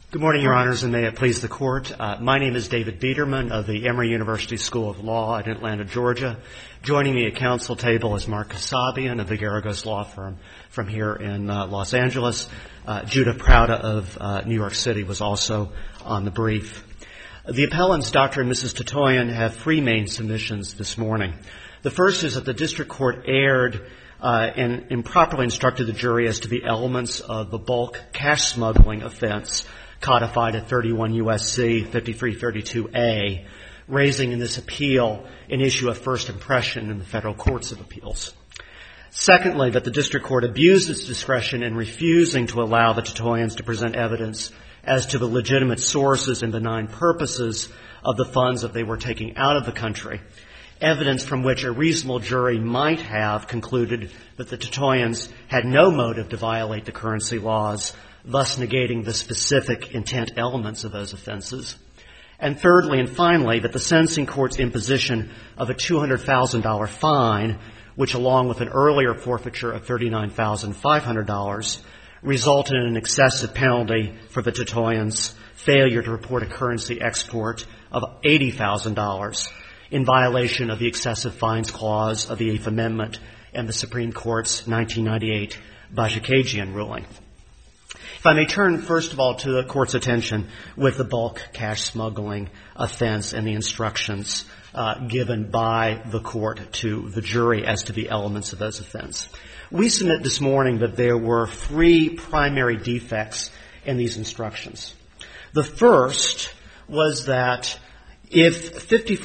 Good morning, Your Honors, and may it please the Court. My name is David Biederman of the Emory University School of Law in Atlanta, Georgia. Joining me at council table is Mark Kasabian of the Garagos Law Firm from here in Los Angeles. Judah Prouda of New York City was also on the brief. The appellants, Dr. and Mrs. Tatoian, have three main submissions this morning. The first is that the district court erred and improperly instructed the jury as to the elements of the bulk cash smuggling offense codified at 31 U.S.C. 5332A, raising in this appeal an issue of first impression in the federal courts of appeals. Secondly, that the district court abused its discretion in refusing to allow the Tatoians to present evidence as to the legitimate sources and benign purposes of the funds that they were taking out of the country, evidence from which a reasonable jury might have concluded that the Tatoians had no motive to violate the currency laws, thus negating the specific intent elements of those offenses. And thirdly and finally, that the sentencing court's imposition of a $200,000 fine, which along with an earlier forfeiture of $39,500, resulted in an excessive penalty for the Tatoians' failure to report a currency export of $80,000 in violation of the excessive fines clause of the Eighth Amendment and the Supreme Court's 1998 Bajikagian ruling. If I may turn, first of all, to the Court's attention with the bulk cash smuggling offense and the instructions given by the Court to the jury as to the elements of those offense. We submit this morning that there were three primary defects in these instructions. The first was that if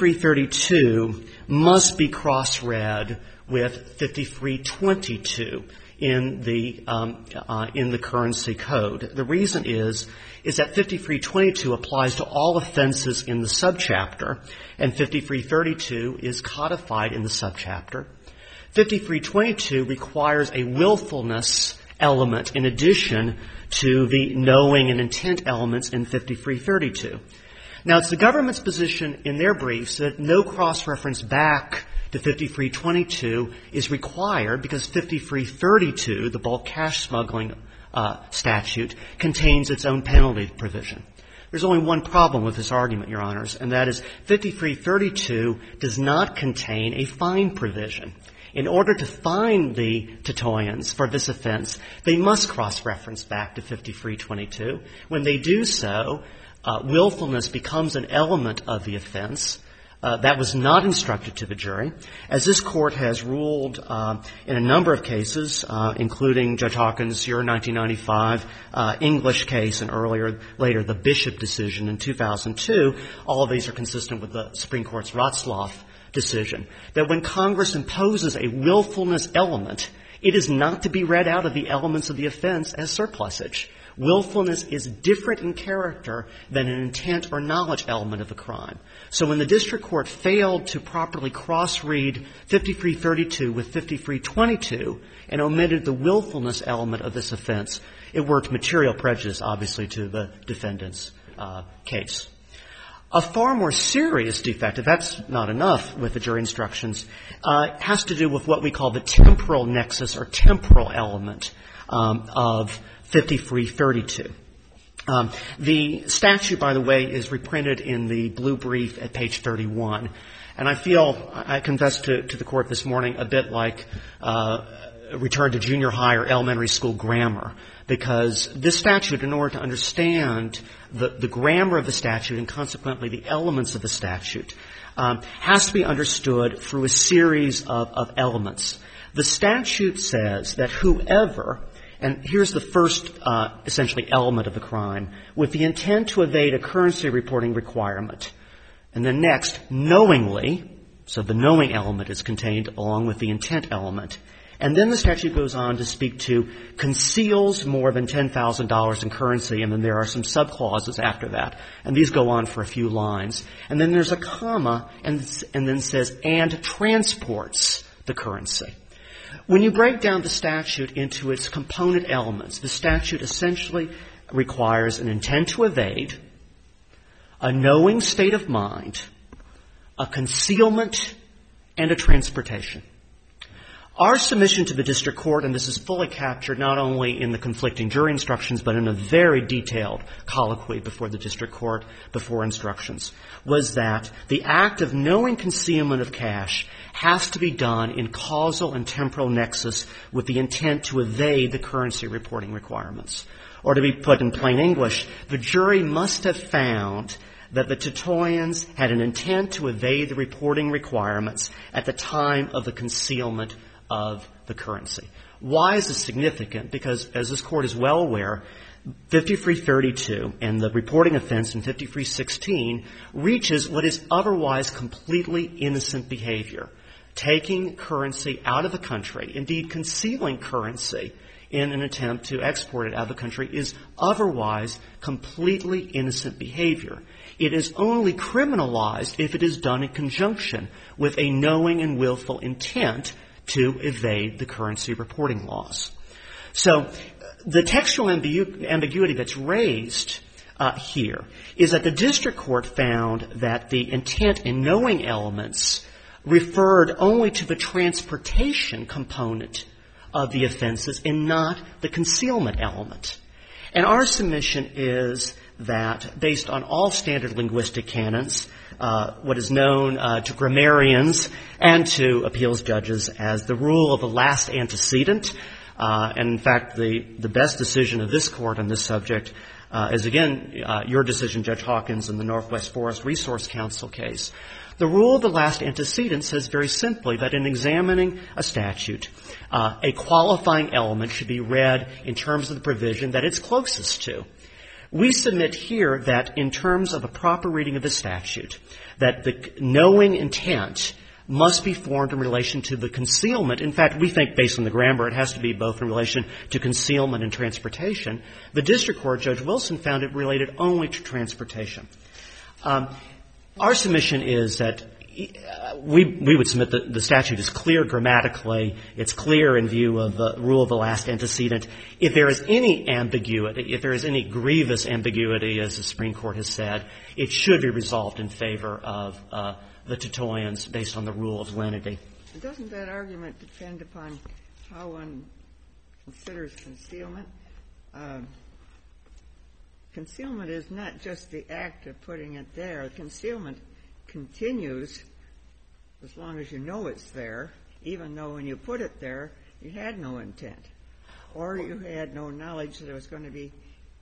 5332 must be cross-read with 5322 in the currency code. The reason is that 5322 applies to all offenses in the subchapter, and 5332 is codified in the subchapter. 5322 requires a willfulness element in addition to the knowing and intent elements in 5332. Now, it's the government's position in their briefs that no cross-reference back to 5322 is required because 5332, the bulk cash smuggling statute, contains its own penalty provision. There's only one problem with this argument, Your Honors, and that is 5332 does not contain a fine provision. In order to fine the Tatoians for this offense, they must cross-reference back to 5322. When they do so, willfulness becomes an element of the offense. That was not instructed to the jury. As this Court has ruled in a number of cases, including Judge Hawkins' your 1995 English case and later the Bishop decision in 2002, all of these are consistent with the Supreme Court's Ratzlaff decision, that when Congress imposes a willfulness element, it is not to be read out of the elements of the offense as surplusage. Willfulness is different in character than an intent or knowledge element of the crime. So when the district court failed to properly cross-read 5332 with 5322 and omitted the willfulness element of this offense, it worked material prejudice, obviously, to the defendant's case. A far more serious defect, if that's not enough with the jury instructions, has to do with what we call the temporal nexus or temporal element of 5332. The statute, by the way, is reprinted in the blue brief at page 31. And I feel, I confess to the Court this morning, a bit like return to junior high or elementary school grammar, because this statute, in order to understand the grammar of the statute and consequently the elements of the statute, has to be understood through a series of elements. The statute says that whoever, and here's the first essentially element of the crime, with the intent to evade a currency reporting requirement, and then next, knowingly, so the knowing element is contained along with the intent element. And then the statute goes on to speak to conceals more than $10,000 in currency, and then there are some subclauses after that. And these go on for a few lines. And then there's a comma and then says, and transports the currency. When you break down the statute into its component elements, the statute essentially requires an intent to evade, a knowing state of mind, a concealment, and a transportation. Our submission to the district court, and this is fully captured not only in the conflicting jury instructions, but in a very detailed colloquy before the district court, before instructions, was that the act of knowing concealment of cash has to be done in causal and temporal nexus with the intent to evade the currency reporting requirements. Or to be put in plain English, the jury must have found that the Titoians had an intent to evade the reporting requirements at the time of the concealment of the currency. Why is this significant? Because, as this Court is well aware, 5332 and the reporting offense in 5316 reaches what is otherwise completely innocent behavior, taking currency out of the country, indeed concealing currency in an attempt to export it out of the country is otherwise completely innocent behavior. It is only criminalized if it is done in conjunction with a knowing and willful intent to evade the currency reporting laws. So the textual ambiguity that's raised here is that the district court found that the intent and knowing elements referred only to the transportation component of the offenses and not the concealment element. And our submission is that, based on all standard linguistic canons, what is known to grammarians and to appeals judges as the rule of the last antecedent, and in fact the best decision of this Court on this subject is, again, your decision, Judge Hawkins, in the Northwest Forest Resource Council case. The rule of the last antecedent says very simply that in examining a statute, a qualifying element should be read in terms of the provision that it's closest to. We submit here that in terms of a proper reading of the statute, that the knowing intent must be formed in relation to the concealment. In fact, we think, based on the grammar, it has to be both in relation to concealment and transportation. The district court, Judge Wilson, found it related only to transportation. Our submission is that we would submit that the statute is clear grammatically. It's clear in view of the rule of the last antecedent. If there is any ambiguity, if there is any grievous ambiguity, as the Supreme Court has said, it should be resolved in favor of the Titoians based on the rule of lenity. Doesn't that argument depend upon how one considers concealment? Concealment is not just the act of putting it there. Concealment continues as long as you know it's there, even though when you put it there, you had no intent, or you had no knowledge that it was going to be.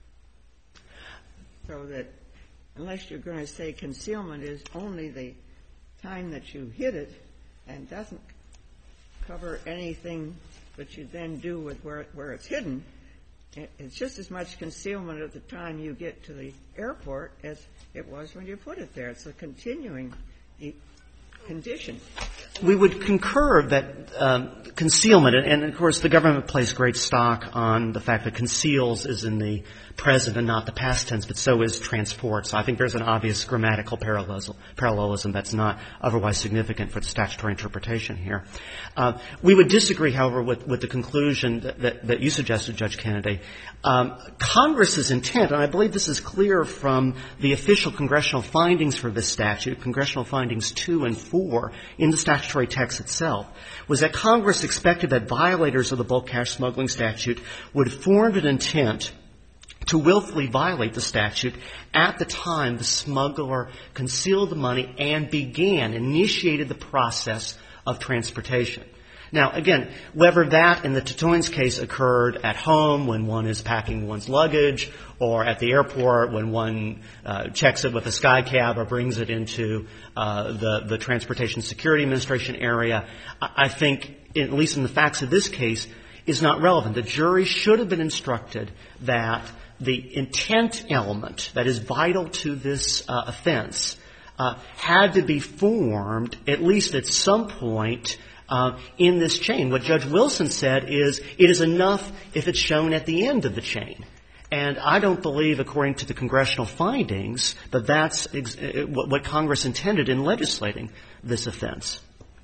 So that unless you're going to say concealment is only the time that you hid it and doesn't cover anything that you then do with where it's hidden, it's just as much concealment at the time you get to the airport as it was when you put it there. It's a continuing condition. We would concur that concealment, and of course the government placed great stock on the fact that conceals is in the present and not the past tense, but so is transport. So I think there's an obvious grammatical parallelism that's not otherwise significant for the statutory interpretation here. We would disagree, however, with the conclusion that you suggested, Judge Kennedy. Congress's intent, and I believe this is clear from the official congressional findings for this statute, Congressional Findings 2 and 4, in the statutory text itself, was that Congress expected that violators of the bulk cash smuggling statute would form an intent to willfully violate the statute at the time the smuggler concealed the money and initiated the process of transportation. Now, again, whether that in the Titoian's case occurred at home when one is packing one's luggage, or at the airport when one checks it with a sky cab or brings it into the Transportation Security Administration area, I think, at least in the facts of this case, is not relevant. The jury should have been instructed that the intent element that is vital to this offense had to be formed at least at some point in this chain. What Judge Wilson said is it is enough if it's shown at the end of the chain. And I don't believe, according to the congressional findings, that that's what Congress intended in legislating this offense.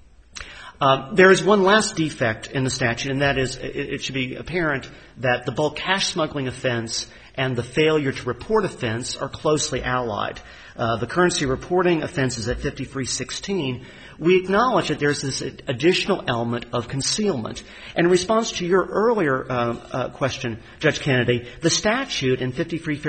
There is one last defect in the statute, and that is it should be apparent that the bulk cash smuggling offense and the failure to report offense are closely allied. The currency reporting offense is at 5316. We acknowledge that there's this additional element of concealment. And in response to your earlier question, Judge Kennedy, the statute in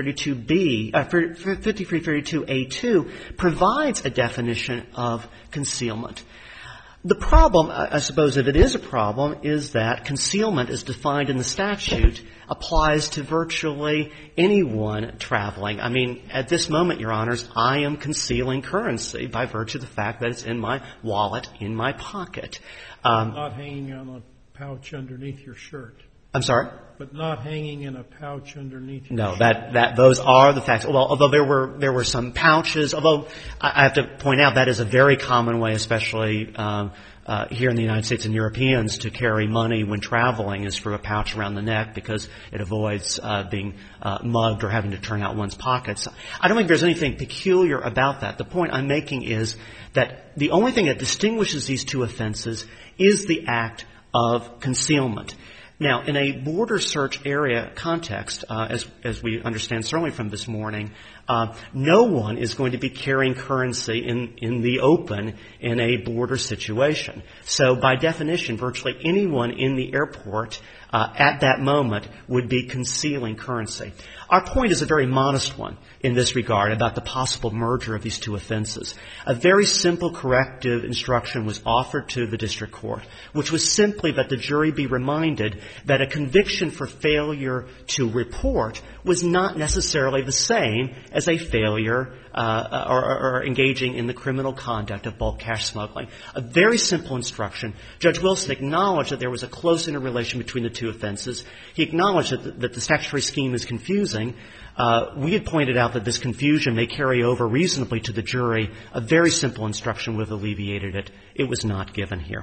5332A2 provides a definition of concealment. The problem, I suppose, if it is a problem, is that concealment as defined in the statute applies to virtually anyone traveling. I mean, at this moment, Your Honors, I am concealing currency by virtue of the fact that it's in my wallet, in my pocket. Not hanging on a pouch underneath your shirt. I'm sorry? But not hanging in a pouch underneath your shirt. No, those are the facts. Well, although there were some pouches, although I have to point out that is a very common way, especially here in the United States and Europeans, to carry money when traveling is through a pouch around the neck because it avoids being mugged or having to turn out one's pockets. I don't think there's anything peculiar about that. The point I'm making is that the only thing that distinguishes these two offenses is the act of concealment. Now, in a border search area context, as we understand certainly from this morning, no one is going to be carrying currency in the open in a border situation. So by definition, virtually anyone in the airport at that moment would be concealing currency. Our point is a very modest one in this regard about the possible merger of these two offenses. A very simple corrective instruction was offered to the district court, which was simply that the jury be reminded that a conviction for failure to report was not necessarily the same as a failure or engaging in the criminal conduct of bulk cash smuggling. A very simple instruction. Judge Wilson acknowledged that there was a close interrelation between the two offenses. He acknowledged that the statutory scheme is confusing. We had pointed out that this confusion may carry over reasonably to the jury. A very simple instruction would have alleviated it. It was not given here.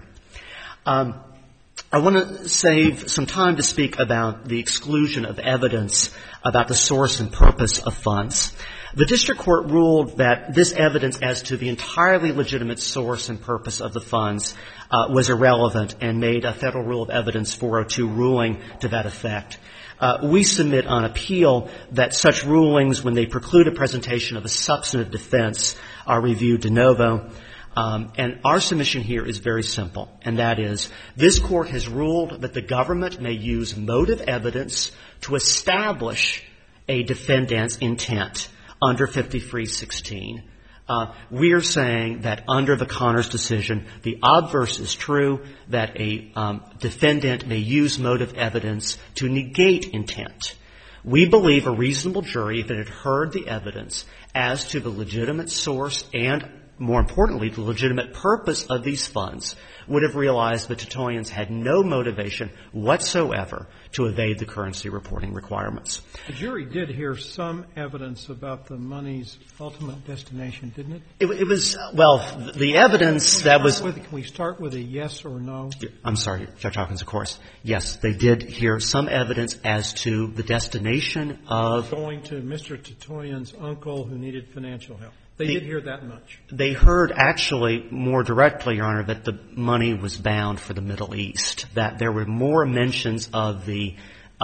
I want to save some time to speak about the exclusion of evidence about the source and purpose of funds. The district court ruled that this evidence as to the entirely legitimate source and purpose of the funds was irrelevant and made a Federal Rule of Evidence 402 ruling to that effect. We submit on appeal that such rulings, when they preclude a presentation of a substantive defense, are reviewed de novo. And our submission here is very simple, and that is this Court has ruled that the government may use motive evidence to establish a defendant's intent under 5316. We are saying that under the Connors decision, the obverse is true, that a defendant may use motive evidence to negate intent. We believe a reasonable jury, if it had heard the evidence as to the legitimate source and, more importantly, the legitimate purpose of these funds, would have realized the Titoians had no motivation whatsoever to evade the currency reporting requirements. The jury did hear some evidence about the money's ultimate destination, didn't it? It was, well, the evidence that was... Can we start with a yes or no? I'm sorry, Judge Hawkins, of course. Yes, they did hear some evidence as to the destination of... Going to Mr. Titoian's uncle who needed financial help. They did hear that much. They heard actually more directly, Your Honor, that the money was bound for the Middle East, that there were more mentions of the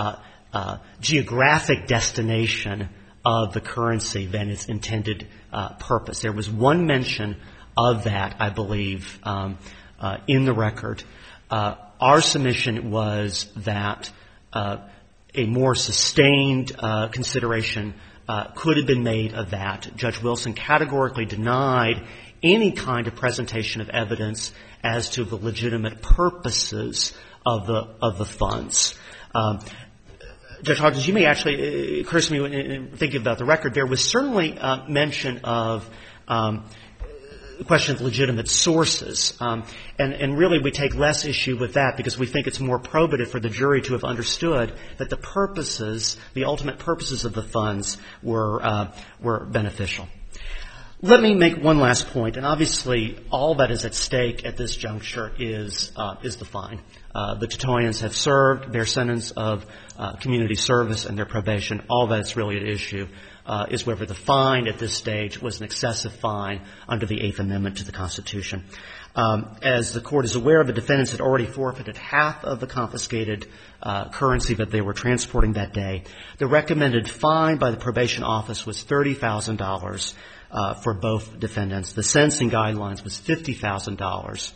geographic destination of the currency than its intended purpose. There was one mention of that, I believe, in the record. Our submission was that a more sustained consideration could have been made of that. Judge Wilson categorically denied any kind of presentation of evidence as to the legitimate purposes of the funds. Judge Hawkins, you may actually, it occurs to me in thinking about the record, there was certainly mention of the question of legitimate sources. And really we take less issue with that because we think it's more probative for the jury to have understood that the purposes, the ultimate purposes of the funds were beneficial. Let me make one last point, and obviously all that is at stake at this juncture is the fine. The Titoians have served their sentence of community service and their probation. All that's really at issue. is whether the fine at this stage was an excessive fine under the Eighth Amendment to the Constitution. As the Court is aware, the defendants had already forfeited half of the confiscated currency that they were transporting that day. The recommended fine by the probation office was $30,000 for both defendants. The sentencing guidelines was $50,000.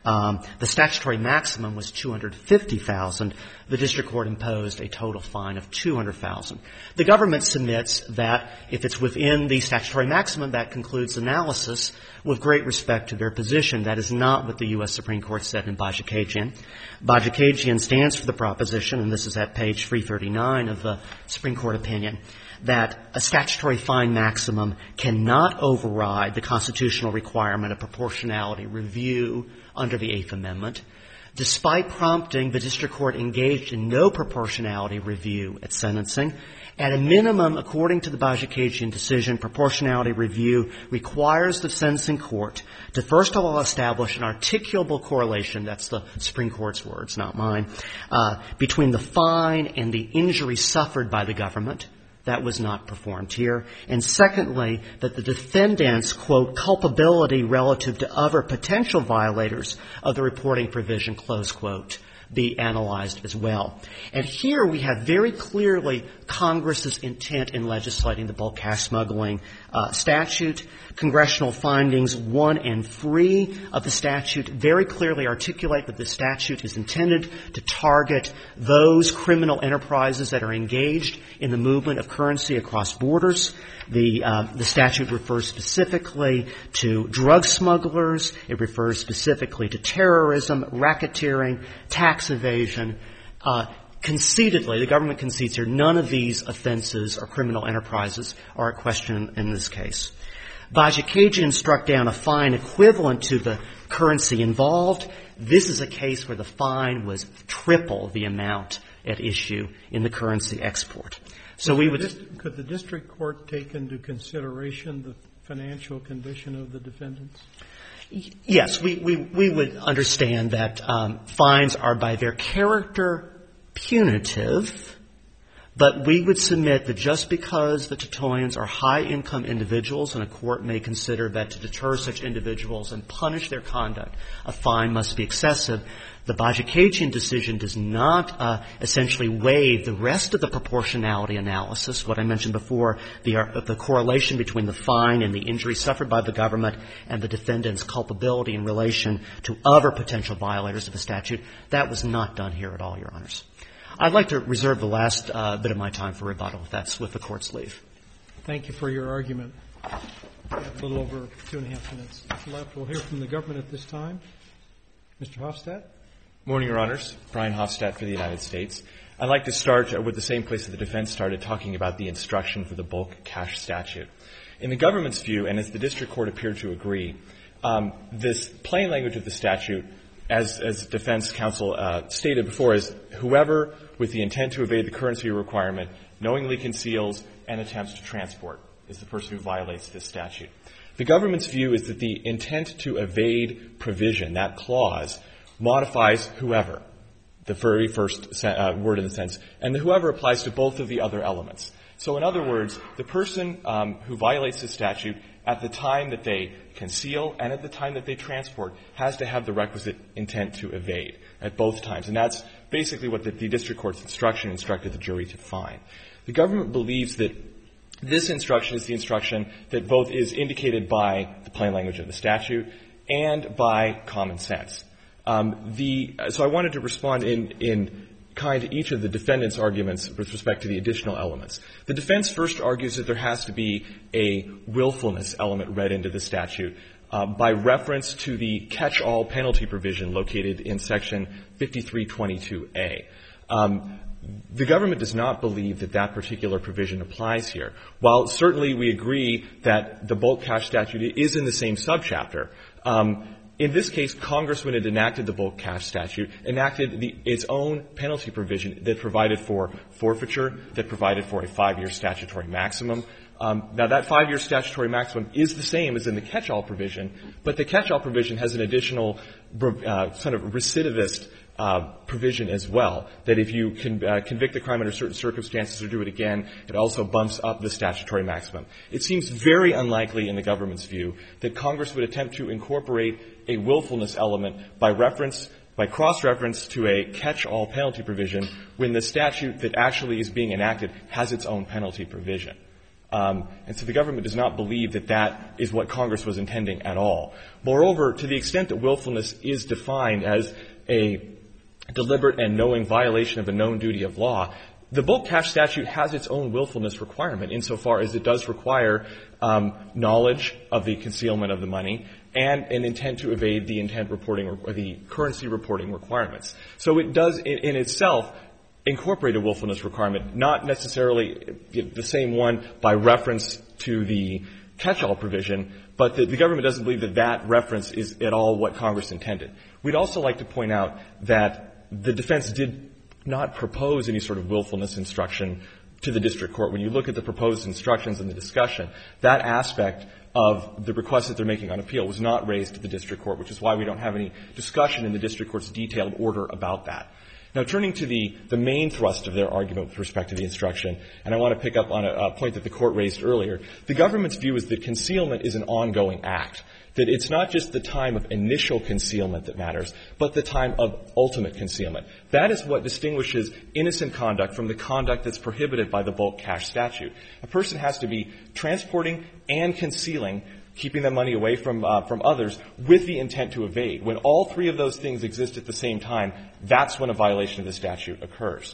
The statutory maximum was $250,000. The district court imposed a total fine of $200,000. The government submits that if it's within the statutory maximum, that concludes analysis with great respect to their position. That is not what the U.S. Supreme Court said in Bajikagian. Bajikagian stands for the proposition, and this is at page 339 of the Supreme Court opinion, that a statutory fine maximum cannot override the constitutional requirement of proportionality review under the Eighth Amendment. Despite prompting, the district court engaged in no proportionality review at sentencing. At a minimum, according to the Bajikagian decision, proportionality review requires the sentencing court to first of all establish an articulable correlation, that's the Supreme Court's words, not mine, between the fine and the injury suffered by the government. That was not performed here. And secondly, that the defendant's, quote, culpability relative to other potential violators of the reporting provision, close quote, be analyzed as well. And here we have very clearly Congress's intent in legislating the bulk cash smuggling statute. Congressional findings 1 and 3 of the statute very clearly articulate that the statute is intended to target those criminal enterprises that are engaged in the movement of currency across borders. The statute refers specifically to drug smugglers. It refers specifically to terrorism, racketeering, tax evasion. Conceitedly, the government concedes here, none of these offenses or criminal enterprises are at question in this case. Bajikagian struck down a fine equivalent to the currency involved. This is a case where the fine was triple the amount at issue in the currency export. So we would... Could the district court take into consideration the financial condition of the defendants? Yes, we would understand that fines are by their character punitive, but we would submit that just because the Titoians are high-income individuals and a court may consider that to deter such individuals and punish their conduct, a fine must be excessive. The Bajikagian decision does not essentially waive the rest of the proportionality analysis, what I mentioned before, the correlation between the fine and the injury suffered by the government and the defendant's culpability in relation to other potential violators of the statute. That was not done here at all, Your Honors. I'd like to reserve the last bit of my time for rebuttal, if that's with the Court's leave. Thank you for your argument. We have a little over 2.5 minutes left. We'll hear from the government at this time. Mr. Hofstadt. Morning, Your Honors. Brian Hofstadt for the United States. I'd like to start with the same place that the defense started, talking about the instruction for the bulk cash statute. In the government's view, and as the district court appeared to agree, this plain language of the statute, as defense counsel stated before, is whoever with the intent to evade the currency requirement knowingly conceals and attempts to transport is the person who violates this statute. The government's view is that the intent to evade provision, that clause, modifies whoever, the very first word in the sentence, and the whoever applies to both of the other elements. So in other words, the person who violates the statute at the time that they conceal and at the time that they transport has to have the requisite intent to evade at both times. And that's basically what the district court's instruction instructed the jury to find. The government believes that this instruction is the instruction that both is indicated by the plain language of the statute and by common sense. So I wanted to respond in kind to each of the defendant's arguments with respect to the additional elements. The defense first argues that there has to be a willfulness element read into the statute by reference to the catch-all penalty provision located in Section 5322A. The government does not believe that that particular provision applies here. While certainly we agree that the bulk cash statute is in the same subchapter, in this case, Congress, when it enacted the bulk cash statute, enacted its own penalty provision that provided for forfeiture, that provided for a 5-year statutory maximum, Now, that 5-year statutory maximum is the same as in the catch-all provision, but the catch-all provision has an additional sort of recidivist provision as well, that if you convict the crime under certain circumstances or do it again, it also bumps up the statutory maximum. It seems very unlikely in the government's view that Congress would attempt to incorporate a willfulness element by cross-reference to a catch-all penalty provision when the statute that actually is being enacted has its own penalty provision. And so the government does not believe that that is what Congress was intending at all. Moreover, to the extent that willfulness is defined as a deliberate and knowing violation of a known duty of law, the bulk cash statute has its own willfulness requirement insofar as it does require knowledge of the concealment of the money and an intent to evade the intent reporting or the currency reporting requirements. So it does in itself incorporate a willfulness requirement, not necessarily the same one by reference to the catch-all provision, but the government doesn't believe that that reference is at all what Congress intended. We'd also like to point out that the defense did not propose any sort of willfulness instruction to the district court. When you look at the proposed instructions in the discussion, that aspect of the request that they're making on appeal was not raised to the district court, which is why we don't have any discussion in the district court's detailed order about that. Now, turning to the main thrust of their argument with respect to the instruction, and I want to pick up on a point that the Court raised earlier, the government's view is that concealment is an ongoing act, that it's not just the time of initial concealment that matters, but the time of ultimate concealment. That is what distinguishes innocent conduct from the conduct that's prohibited by the bulk cash statute. A person has to be transporting and concealing, keeping the money away from others with the intent to evade. When all three of those things exist at the same time, that's when a violation of the statute occurs.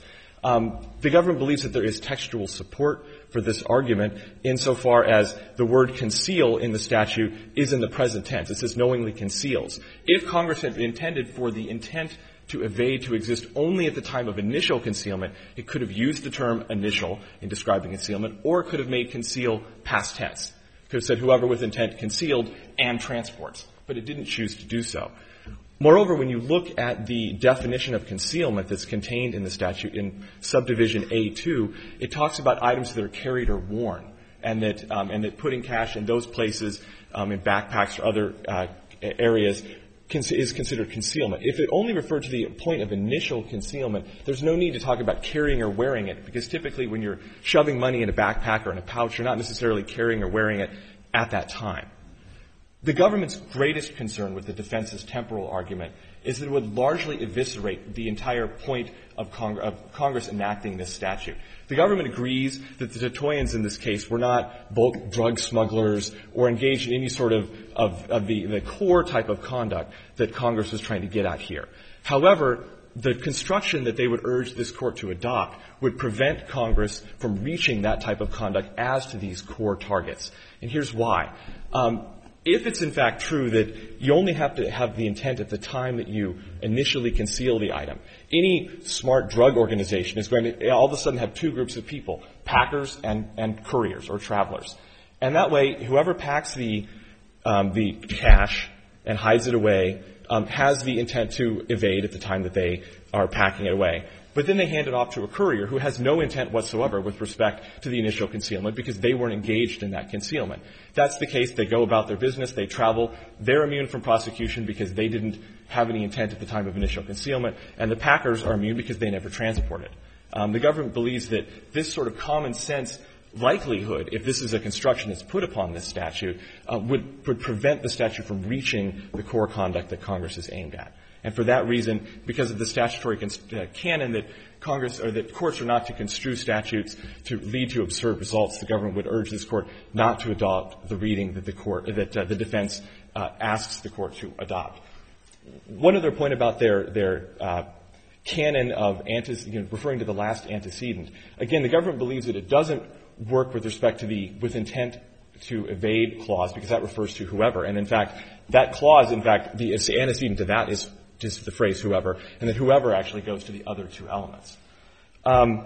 The government believes that there is textual support for this argument insofar as the word conceal in the statute is in the present tense. It says knowingly conceals. If Congress had intended for the intent to evade to exist only at the time of initial concealment, it could have used the term initial in describing concealment, or it could have made conceal past tense. It could have said whoever with intent concealed and transports, but it didn't choose to do so. Moreover, when you look at the definition of concealment that's contained in the statute in subdivision A2, it talks about items that are carried or worn, and that putting cash in those places, in backpacks or other areas, is considered concealment. If it only referred to the point of initial concealment, there's no need to talk about carrying or wearing it, because typically when you're shoving money in a backpack or in a pouch, you're not necessarily carrying or wearing it at that time. The government's greatest concern with the defense's temporal argument is that it would largely eviscerate the entire point of Congress enacting this statute. The government agrees that the Titoyans in this case were not bulk drug smugglers or engaged in any sort of the core type of conduct that Congress was trying to get at here. However, the construction that they would urge this Court to adopt would prevent Congress from reaching that type of conduct as to these core targets. And here's why. If it's in fact true that you only have to have the intent at the time that you initially conceal the item, any smart drug organization is going to all of a sudden have two groups of people, packers and couriers or travelers. And that way, whoever packs the cash and hides it away has the intent to evade at the time that they are packing it away. But then they hand it off to a courier who has no intent whatsoever with respect to the initial concealment because they weren't engaged in that concealment. If that's the case, they go about their business, they travel, they're immune from prosecution because they didn't have any intent at the time of initial concealment, and the packers are immune because they never transported. The government believes that this sort of common sense likelihood, if this is a construction that's put upon this statute, would prevent the statute from reaching the core conduct that Congress is aimed at. And for that reason, because of the statutory canon that Congress or that courts are not to construe statutes to lead to absurd results, the government would urge this Court not to adopt the reading that the defense asks the Court to adopt. One other point about their canon of referring to the last antecedent. Again, the government believes that it doesn't work with respect to the with intent to evade clause because that refers to whoever. And in fact, that clause, the antecedent to that is just the phrase whoever, and that whoever actually goes to the other two elements.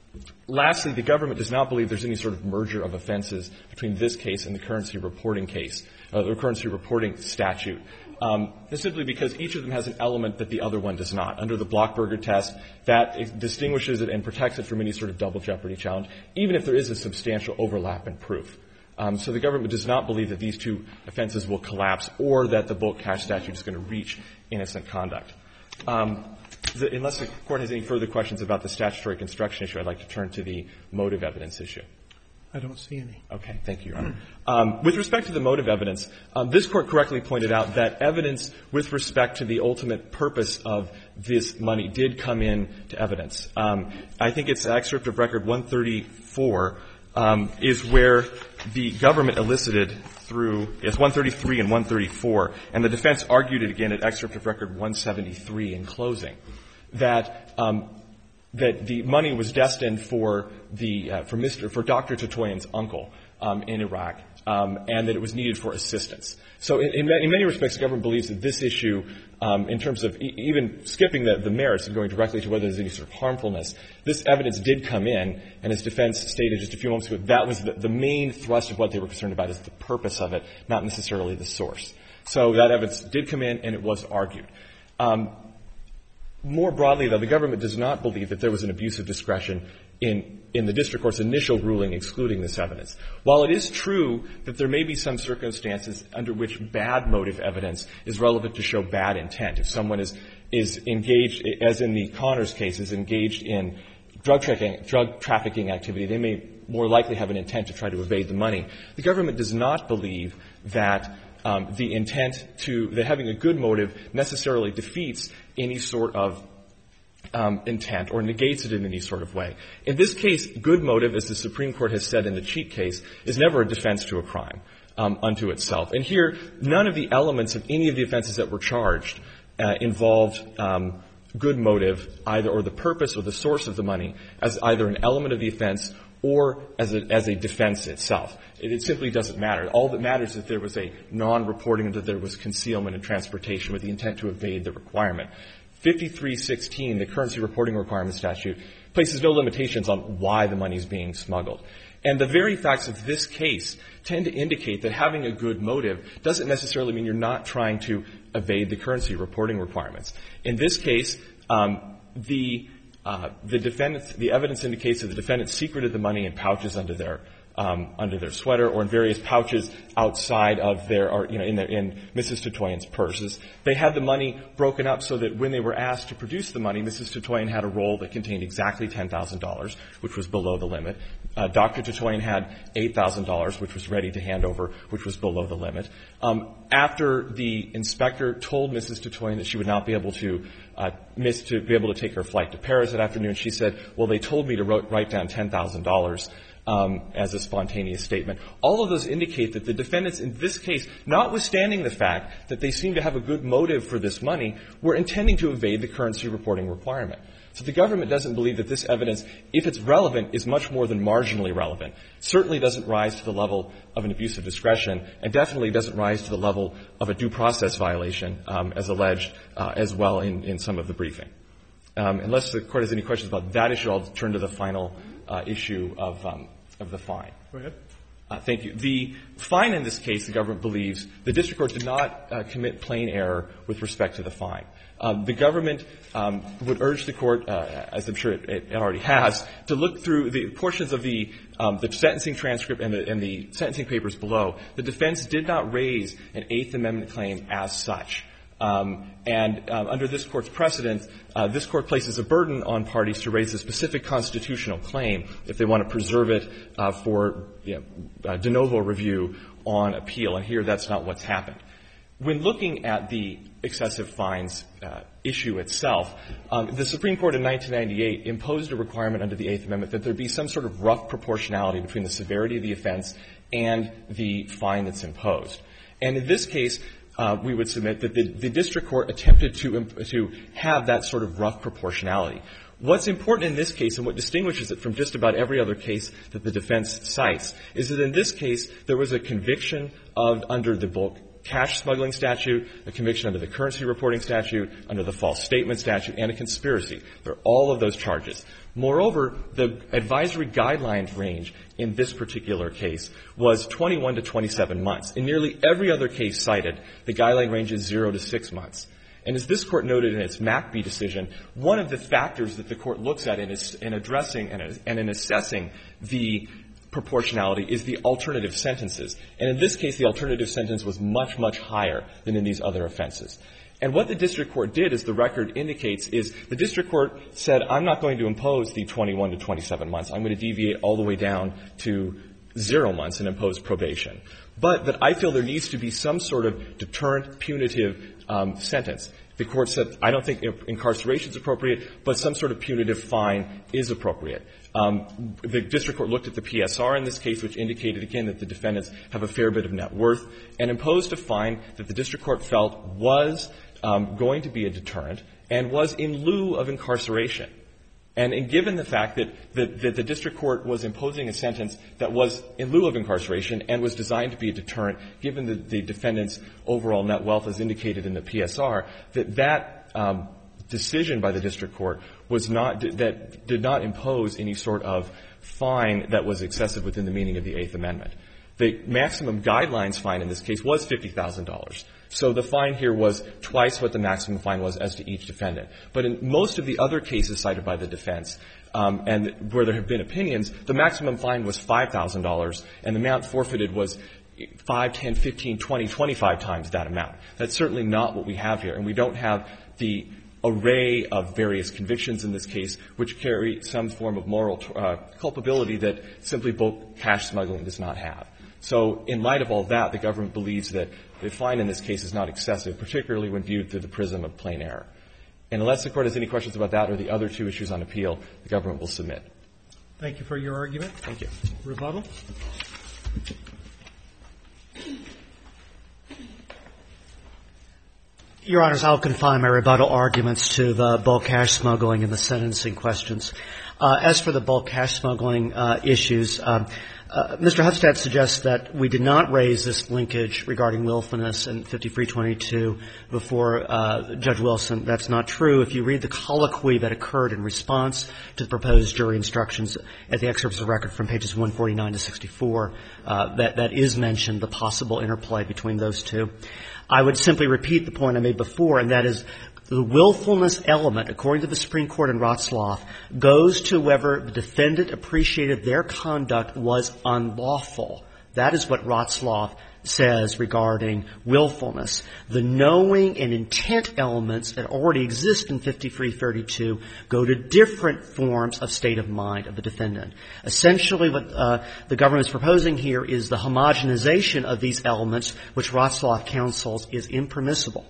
Lastly, the government does not believe there's any sort of merger of offenses between this case and the currency reporting case, the currency reporting statute. Simply because each of them has an element that the other one does not. Under the Blockberger test, that distinguishes it and protects it from any sort of double jeopardy challenge, even if there is a substantial overlap in proof. So the government does not believe that these two offenses will collapse or that the bulk cash statute is going to reach innocent conduct. Unless the Court has any further questions about the statutory construction issue, I'd like to turn to the motive evidence issue. I don't see any. Okay. Thank you, Your Honor. With respect to the motive evidence, this Court correctly pointed out that evidence with respect to the ultimate purpose of this money did come in to evidence. I think it's excerpt of Record 134 is where the government elicited through, it's 133 and 134, and the defense argued it again at excerpt of Record 173 in closing, that the money was destined for Dr. Tatoyan's uncle in Iraq, and that it was needed for assistance. So in many respects, the government believes that this issue, in terms of even skipping the merits and going directly to whether there's any sort of harmfulness, this evidence did come in, and as defense stated just a few moments ago, that was the main thrust of what they were concerned about, is the purpose of it, not necessarily the source. So that evidence did come in, and it was argued. More broadly, though, the government does not believe that there was an abuse of discretion in the district court's initial ruling excluding this evidence. While it is true that there may be some circumstances under which bad motive evidence is relevant to show bad intent, if someone is engaged, as in the Connors case, is engaged in drug trafficking activity, they may more likely have an intent to try to evade the money. The government does not believe that the intent that having a good motive necessarily defeats any sort of intent or negates it in any sort of way. In this case, good motive, as the Supreme Court has said in the Cheek case, is never a defense to a crime unto itself. And here, none of the elements of any of the offenses that were charged involved good motive, either or the purpose or the source of the money, as either an element of the offense or as a defense itself. It simply doesn't matter. All that matters is that there was a non-reporting and that there was concealment and transportation with the intent to evade the requirement. 5316, the currency reporting requirement statute, places no limitations on why the money is being smuggled. And the very facts of this case tend to indicate that having a good motive doesn't necessarily mean you're not trying to evade the currency reporting requirements. In this case, the evidence indicates that the defendant secreted the money in pouches under their sweater or in various pouches outside of in Mrs. Tatoyan's purses. They had the money broken up so that when they were asked to produce the money, Mrs. Tatoyan had a roll that contained exactly $10,000, which was below the limit. Dr. Tatoyan had $8,000, which was ready to hand over, which was below the limit. After the inspector told Mrs. Tatoyan that she would not be able to take her flight to Paris that afternoon, she said, well, they told me to write down $10,000 as a spontaneous statement. All of those indicate that the defendants in this case, notwithstanding the fact that they seem to have a good motive for this money, were intending to evade the currency reporting requirement. So the government doesn't believe that this evidence, if it's relevant, is much more than marginally relevant. Certainly doesn't rise to the level of an abuse of discretion and definitely doesn't rise to the level of a due process violation, as alleged as well in some of the briefing. Unless the Court has any questions about that issue, I'll turn to the final issue of the fine. Go ahead. Thank you. The fine in this case, the government believes, the district court did not commit plain error with respect to the fine. The government would urge the court, as I'm sure it already has, to look through the portions of the sentencing transcript and the sentencing papers below. The defense did not raise an Eighth Amendment claim as such. Under this Court's precedent, this Court places a burden on parties to raise a specific constitutional claim if they want to preserve it for de novo review on appeal. And here that's not what's happened. When looking at the excessive fines issue itself, the Supreme Court in 1998 imposed a requirement under the Eighth Amendment that there be some sort of rough proportionality between the severity of the offense and the fine that's imposed. And in this case, we would submit that the district court attempted to have that sort of rough proportionality. What's important in this case and what distinguishes it from just about every other case that the defense cites is that in this case there was a conviction under the bulk cash smuggling statute, a conviction under the currency reporting statute, under the false statement statute, and a conspiracy. There are all of those charges. Moreover, the advisory guidelines range in this particular case was 21 to 27 months. In nearly every other case cited, the guideline range is 0 to 6 months. And as this Court noted in its McBee decision, one of the factors that the Court looks at in addressing and in assessing the proportionality is the alternative sentences. And in this case, the alternative sentence was much, much higher than in these other offenses. And what the district court did, as the record indicates, is the district court said, I'm not going to impose the 21 to 27 months. I'm going to deviate all the way down to 0 months and impose probation. But that I feel there needs to be some sort of deterrent, punitive sentence. The Court said, I don't think incarceration is appropriate, but some sort of punitive fine is appropriate. The district court looked at the PSR in this case, which indicated, again, that the defendants have a fair bit of net worth, and imposed a fine that the district court felt was going to be a deterrent and was in lieu of incarceration. And given the fact that the district court was imposing a sentence that was in lieu of incarceration and was designed to be a deterrent, given the defendant's overall net wealth as indicated in the PSR, that decision by the district court was not, that did not impose any sort of fine that was excessive within the meaning of the Eighth Amendment. The maximum guidelines fine in this case was $50,000. So the fine here was twice what the maximum fine was as to each defendant. But in most of the other cases cited by the defense, and where there have been opinions, the maximum fine was $5,000, and the amount forfeited was 5, 10, 15, 20, 25 times that amount. That's certainly not what we have here. And we don't have the array of various convictions in this case which carry some form of moral culpability that simply bulk cash smuggling does not have. So in light of all that, the government believes that the fine in this case is not excessive, particularly when viewed through the prism of plain error. And unless the Court has any questions about that or the other two issues on appeal, the government will submit. Thank you for your argument. Thank you. Rebuttal. Your Honors, I'll confine my rebuttal arguments to the bulk cash smuggling and the sentencing questions. As for the bulk cash smuggling issues, Mr. Hofstadt suggests that we did not raise this linkage regarding willfulness in 5322 before Judge Wilson. That's not true. If you read the colloquy that occurred in response to the proposed jury instructions at the excerpts of record from pages 149 to 64, that is mentioned, the possible interplay between those two. I would simply repeat the point I made before, and that is the willfulness element, according to the Supreme Court in Rotsloff, goes to whether the defendant appreciated their conduct was unlawful. That is what Rotsloff says regarding willfulness. The knowing and intent elements that already exist in 5332 go to different forms of state of mind of the defendant. Essentially, what the government is proposing here is the homogenization of these elements, which Rotsloff counsels is impermissible.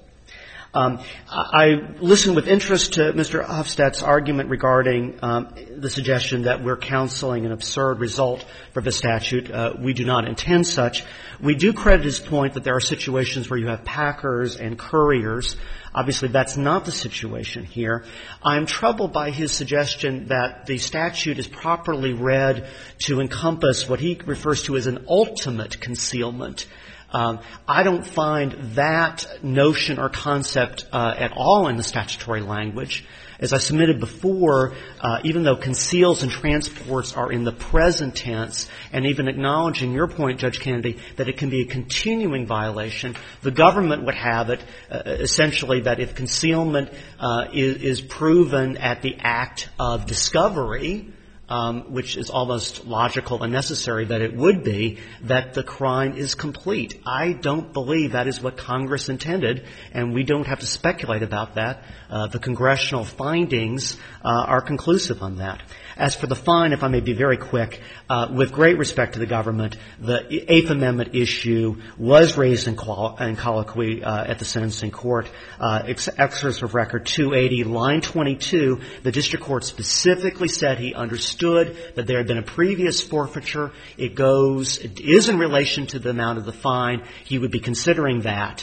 I listened with interest to Mr. Hofstadt's argument regarding the suggestion that we're counseling an absurd result for the statute. We do not intend such. We do credit his point that there are situations where you have packers and couriers. Obviously, that's not the situation here. I'm troubled by his suggestion that the statute is properly read to encompass what he refers to as an ultimate concealment. I don't find that notion or concept at all in the statutory language. As I submitted before, even though conceals and transports are in the present tense, and even acknowledging your point, Judge Kennedy, that it can be a continuing violation, the government would have it essentially that if concealment is proven at the act of discovery, which is almost logical and necessary that it would be, that the crime is complete. I don't believe that is what Congress intended, and we don't have to speculate about that. The congressional findings are conclusive on that. As for the fine, if I may be very quick, with great respect to the government, the Eighth Amendment issue was raised in colloquy at the sentencing court. Excerpts of Record 280, line 22, the district court specifically said he understood that there had been a previous forfeiture. It is in relation to the amount of the fine. He would be considering that.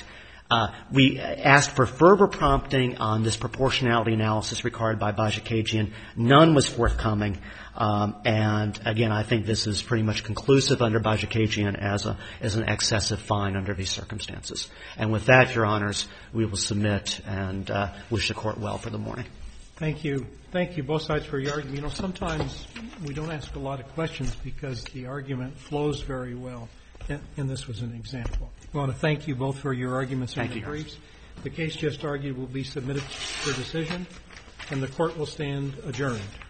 We asked for further prompting on this proportionality analysis required by Bajikagian. None was forthcoming. And again, I think this is pretty much conclusive under Bajikagian as an excessive fine under these circumstances. And with that, Your Honors, we will submit and wish the Court well for the morning. Thank you. Thank you, both sides, for your argument. You know, sometimes we don't ask a lot of questions because the argument flows very well, and this was an example. I want to thank you both for your arguments and your briefs. The case just argued will be submitted for decision, and the Court will stand adjourned.